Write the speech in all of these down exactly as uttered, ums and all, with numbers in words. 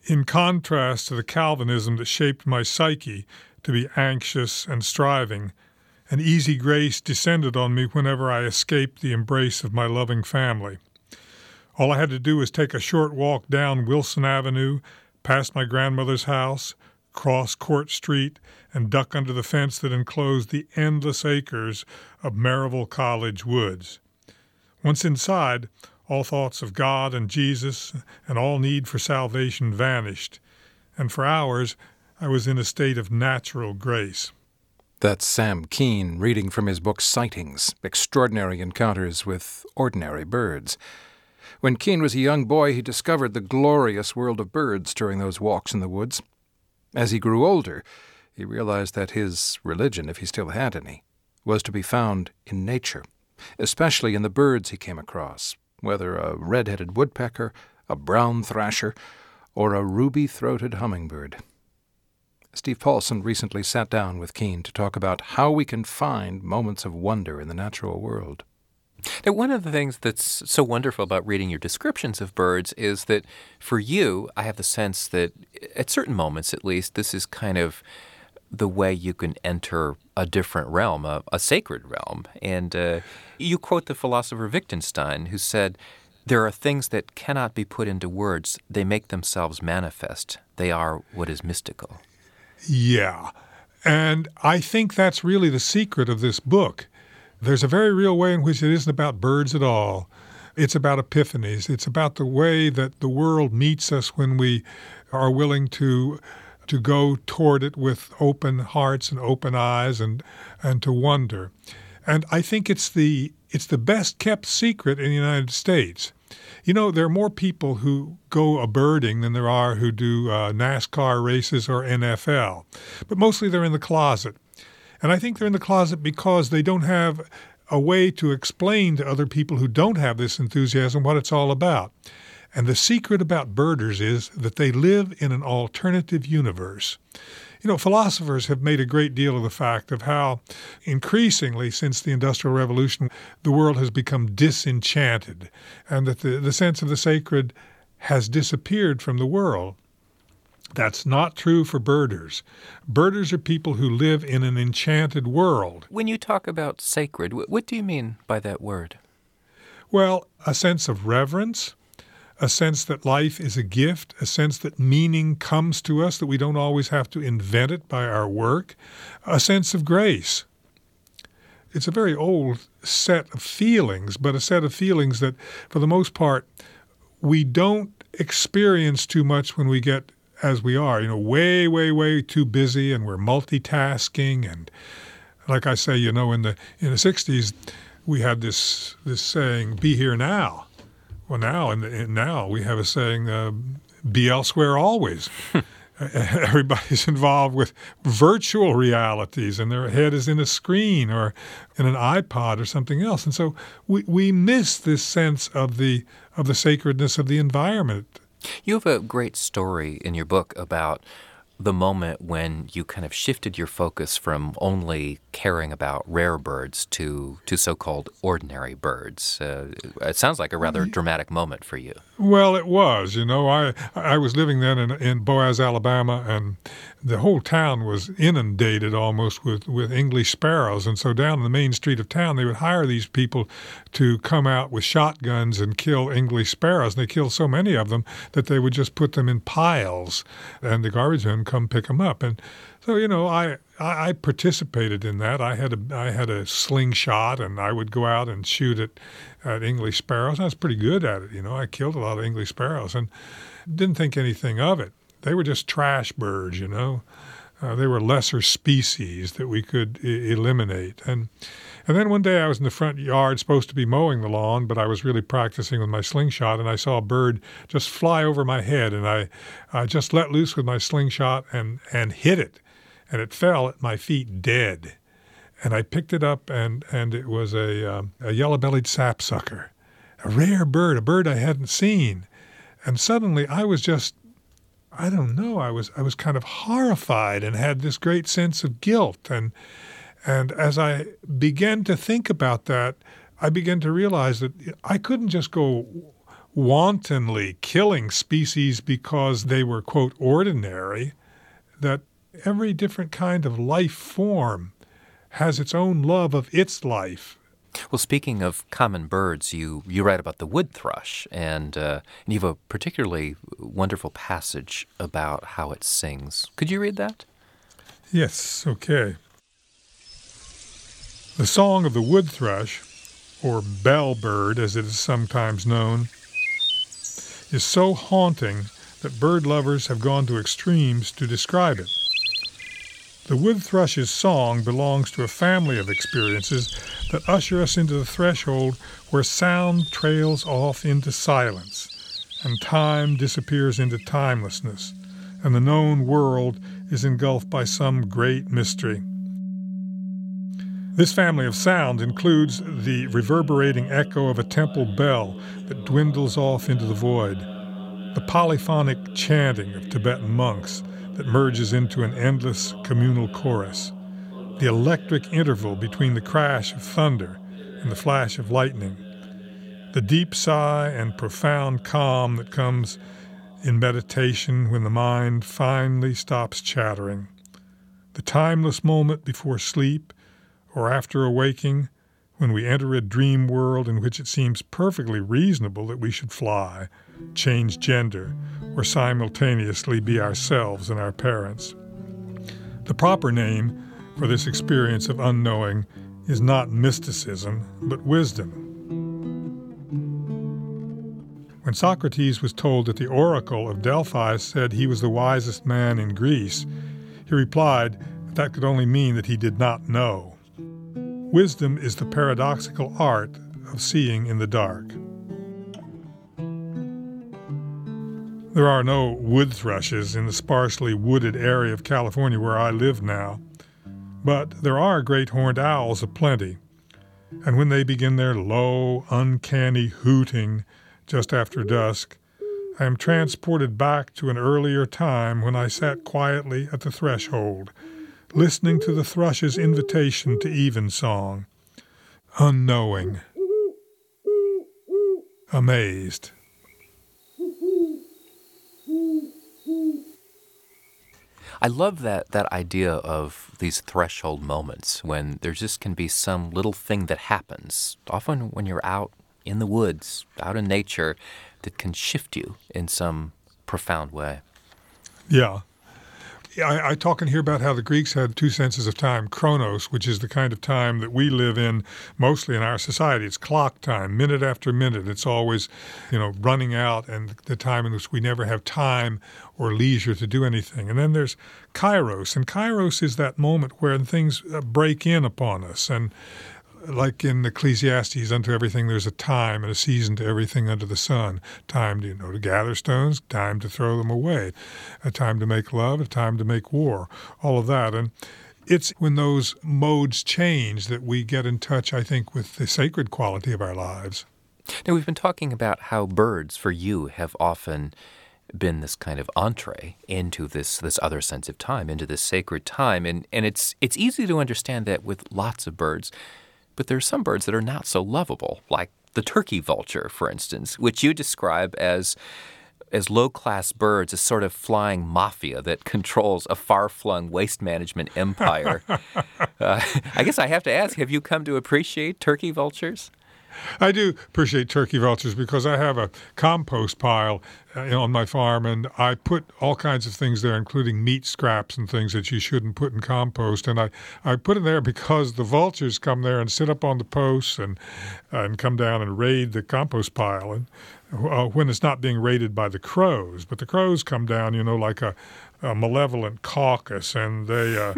In contrast to the Calvinism that shaped my psyche to be anxious and striving, an easy grace descended on me whenever I escaped the embrace of my loving family. All I had to do was take a short walk down Wilson Avenue, past my grandmother's house, cross Court Street, and duck under the fence that enclosed the endless acres of Maryville College woods. Once inside, all thoughts of God and Jesus and all need for salvation vanished, and for hours I was in a state of natural grace. That's Sam Keene reading from his book Sightings, Extraordinary Encounters with Ordinary Birds. When Keene was a young boy, he discovered the glorious world of birds during those walks in the woods. As he grew older, he realized that his religion, if he still had any, was to be found in nature, especially in the birds he came across, whether a red-headed woodpecker, a brown thrasher, or a ruby-throated hummingbird. Steve Paulson recently sat down with Keene to talk about how we can find moments of wonder in the natural world. Now, one of the things that's so wonderful about reading your descriptions of birds is that for you, I have the sense that at certain moments, at least, this is kind of the way you can enter a different realm, a, a sacred realm. And uh, you quote the philosopher Wittgenstein, who said, "There are things that cannot be put into words. They make themselves manifest. They are what is mystical." Yeah, and I think that's really the secret of this book. There's a very real way in which it isn't about birds at all. It's about epiphanies. It's about the way that the world meets us when we are willing to to go toward it with open hearts and open eyes and and to wonder. And I think it's the it's the best kept secret in the United States. You know, there are more people who go a-birding than there are who do uh, NASCAR races or N F L. But mostly they're in the closet. And I think they're in the closet because they don't have a way to explain to other people who don't have this enthusiasm what it's all about. And the secret about birders is that they live in an alternative universe. You know, philosophers have made a great deal of the fact of how increasingly since the Industrial Revolution, the world has become disenchanted and that the, the sense of the sacred has disappeared from the world. That's not true for birders. Birders are people who live in an enchanted world. When you talk about sacred, what do you mean by that word? Well, a sense of reverence, a sense that life is a gift, a sense that meaning comes to us, that we don't always have to invent it by our work, a sense of grace. It's a very old set of feelings, but a set of feelings that, for the most part, we don't experience too much when we get as we are, you know, way, way, way too busy, and we're multitasking. And like I say, you know, in the in the sixties, we had this this saying, "Be here now." Well, now and now we have a saying, uh, "Be elsewhere always." Everybody's involved with virtual realities, and their head is in a screen or in an iPod or something else, and so we we miss this sense of the of the sacredness of the environment. You have a great story in your book about the moment when you kind of shifted your focus from only caring about rare birds to, to so-called ordinary birds. Uh, it sounds like a rather dramatic moment for you. Well, it was. You know, I I was living then in, in Boaz, Alabama, and the whole town was inundated almost with, with English sparrows. And so down the main street of town, they would hire these people to come out with shotguns and kill English sparrows. And they killed so many of them that they would just put them in piles, and the garbage men come pick them up. And so, you know, I, I, I participated in that. I had a I had a slingshot, and I would go out and shoot at, at English sparrows. I was pretty good at it, you know. I killed a lot of English sparrows and didn't think anything of it. They were just trash birds, you know. Uh, they were lesser species that we could I- eliminate. And and then one day I was in the front yard supposed to be mowing the lawn, but I was really practicing with my slingshot, and I saw a bird just fly over my head, and I, I just let loose with my slingshot and, and hit it, and it fell at my feet dead. And I picked it up, and, and it was a, um, a yellow-bellied sapsucker, a rare bird, a bird I hadn't seen. And suddenly I was just, I don't know, I was I was kind of horrified and had this great sense of guilt. And and as I began to think about that, I began to realize that I couldn't just go wantonly killing species because they were, quote, ordinary, that every different kind of life form has its own love of its life. Well, speaking of common birds, you, you write about the wood thrush, and, uh, and you have a particularly wonderful passage about how it sings. Could you read that? Yes, okay. The song of the wood thrush, or bellbird as it is sometimes known, is so haunting that bird lovers have gone to extremes to describe it. The wood thrush's song belongs to a family of experiences that usher us into the threshold where sound trails off into silence, and time disappears into timelessness, and the known world is engulfed by some great mystery. This family of sound includes the reverberating echo of a temple bell that dwindles off into the void, the polyphonic chanting of Tibetan monks that merges into an endless communal chorus, the electric interval between the crash of thunder and the flash of lightning, the deep sigh and profound calm that comes in meditation when the mind finally stops chattering, the timeless moment before sleep or after awaking, when we enter a dream world in which it seems perfectly reasonable that we should fly, change gender, or simultaneously be ourselves and our parents. The proper name for this experience of unknowing is not mysticism, but wisdom. When Socrates was told that the oracle of Delphi said he was the wisest man in Greece, he replied that that could only mean that he did not know. Wisdom is the paradoxical art of seeing in the dark. There are no wood thrushes in the sparsely wooded area of California where I live now, but there are great horned owls aplenty, and when they begin their low, uncanny hooting just after dusk, I am transported back to an earlier time when I sat quietly at the threshold, listening to the thrush's invitation to evensong, unknowing, amazed. I love that, that idea of these threshold moments when there just can be some little thing that happens, often when you're out in the woods, out in nature, that can shift you in some profound way. Yeah. I, I talk in here about how the Greeks had two senses of time, chronos, which is the kind of time that we live in mostly in our society. It's clock time, minute after minute. It's always, you know, running out, and the time in which we never have time or leisure to do anything. And then there's kairos, and kairos is that moment where things break in upon us. And like in Ecclesiastes, unto everything there's a time and a season to everything under the sun. Time, you know, to gather stones, time to throw them away, a time to make love, a time to make war, all of that. And it's when those modes change that we get in touch, I think, with the sacred quality of our lives. Now, we've been talking about how birds, for you, have often been this kind of entree into this this other sense of time, into this sacred time. And, and it's it's easy to understand that with lots of birds. But there are some birds that are not so lovable, like the turkey vulture, for instance, which you describe as as low-class birds, a sort of flying mafia that controls a far-flung waste management empire. uh, I guess I have to ask, have you come to appreciate turkey vultures? I do appreciate turkey vultures because I have a compost pile uh, on my farm, and I put all kinds of things there, including meat scraps and things that you shouldn't put in compost. And I, I put it there because the vultures come there and sit up on the posts and uh, and come down and raid the compost pile. And uh, when it's not being raided by the crows, but the crows come down, you know, like a, a malevolent caucus, and they uh,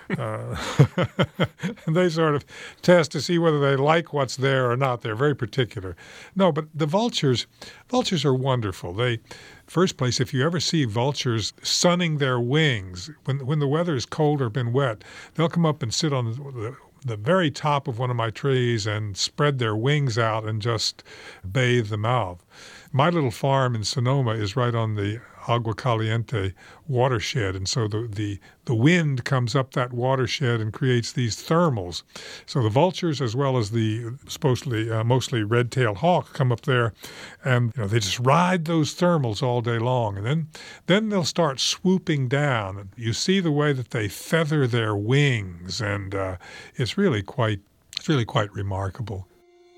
uh, and they sort of test to see whether they like what's there or not. They're very particular. No, but the vultures, vultures are wonderful. They, first place, if you ever see vultures sunning their wings, when when the weather is cold or been wet, they'll come up and sit on the, the very top of one of my trees and spread their wings out and just bathe them out. My little farm in Sonoma is right on the Agua Caliente watershed. And so the, the, the wind comes up that watershed and creates these thermals. So the vultures, as well as the supposedly uh, mostly red-tailed hawk, come up there, and you know they just ride those thermals all day long. And then, then they'll start swooping down. And you see the way that they feather their wings, and uh, it's really quite it's really quite remarkable.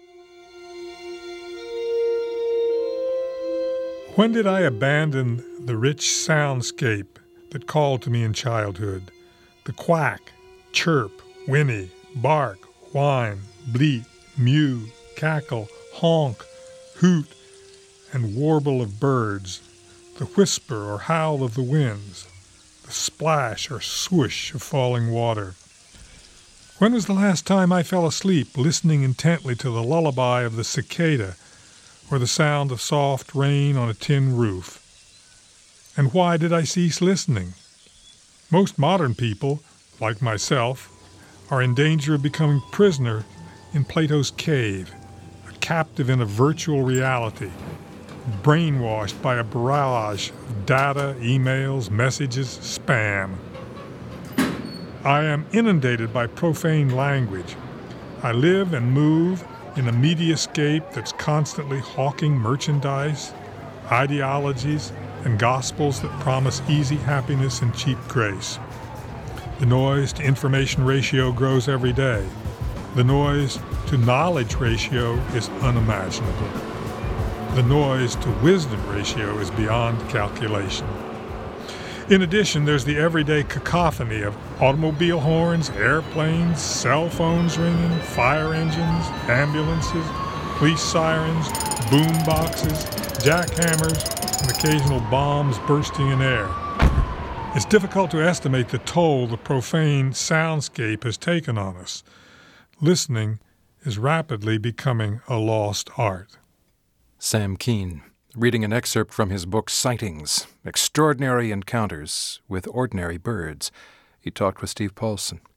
When did I abandon the rich soundscape that called to me in childhood? The quack, chirp, whinny, bark, whine, bleat, mew, cackle, honk, hoot, and warble of birds, the whisper or howl of the winds, the splash or swoosh of falling water. When was the last time I fell asleep listening intently to the lullaby of the cicada, or the sound of soft rain on a tin roof? And why did I cease listening? Most modern people, like myself, are in danger of becoming prisoner in Plato's cave, a captive in a virtual reality, brainwashed by a barrage of data, emails, messages, spam. I am inundated by profane language. I live and move in a mediascape that's constantly hawking merchandise, ideologies, and gospels that promise easy happiness and cheap grace. The noise-to-information ratio grows every day. The noise-to-knowledge ratio is unimaginable. The noise-to-wisdom ratio is beyond calculation. In addition, there's the everyday cacophony of automobile horns, airplanes, cell phones ringing, fire engines, ambulances, police sirens, boom boxes, jackhammers, and occasional bombs bursting in air. It's difficult to estimate the toll the profane soundscape has taken on us. Listening is rapidly becoming a lost art. Sam Keen, reading an excerpt from his book Sightings, Extraordinary Encounters with Ordinary Birds. He talked with Steve Paulson.